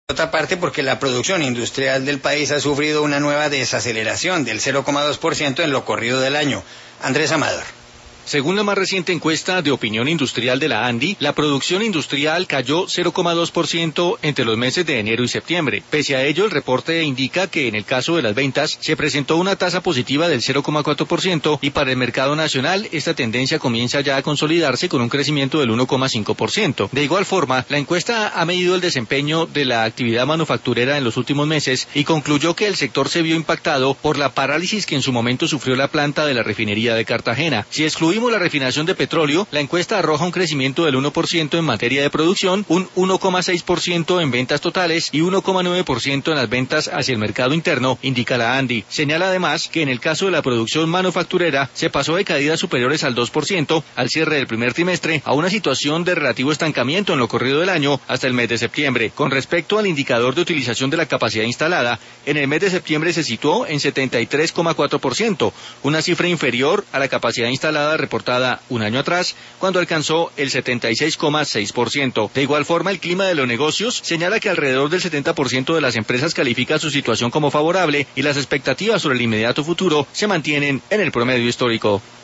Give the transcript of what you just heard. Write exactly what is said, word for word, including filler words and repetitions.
Por otra parte, porque la producción industrial del país ha sufrido una nueva desaceleración del cero coma dos por ciento en lo corrido del año. Andrés Amador. Según la más reciente encuesta de opinión industrial de la ANDI, la producción industrial cayó cero coma dos por ciento entre los meses de enero y septiembre. Pese a ello, el reporte indica que en el caso de las ventas se presentó una tasa positiva del cero coma cuatro por ciento y para el mercado nacional esta tendencia comienza ya a consolidarse con un crecimiento del uno coma cinco por ciento. De igual forma, la encuesta ha medido el desempeño de la actividad manufacturera en los últimos meses y concluyó que el sector se vio impactado por la parálisis que en su momento sufrió la planta de la refinería de Cartagena. Si excluimos la refinación de petróleo, la encuesta arroja un crecimiento del uno por ciento en materia de producción, un uno coma seis por ciento en ventas totales y uno coma nueve por ciento en las ventas hacia el mercado interno, indica la ANDI. Señala además que en el caso de la producción manufacturera se pasó de caídas superiores al dos por ciento al cierre del primer trimestre a una situación de relativo estancamiento en lo corrido del año hasta el mes de septiembre. Con respecto al indicador de utilización de la capacidad instalada, en el mes de septiembre se situó en setenta y tres coma cuatro por ciento, una cifra inferior a la capacidad instalada reportada un año atrás, cuando alcanzó el setenta y seis coma seis por ciento. De igual forma, el clima de los negocios señala que alrededor del setenta por ciento de las empresas califica su situación como favorable y las expectativas sobre el inmediato futuro se mantienen en el promedio histórico.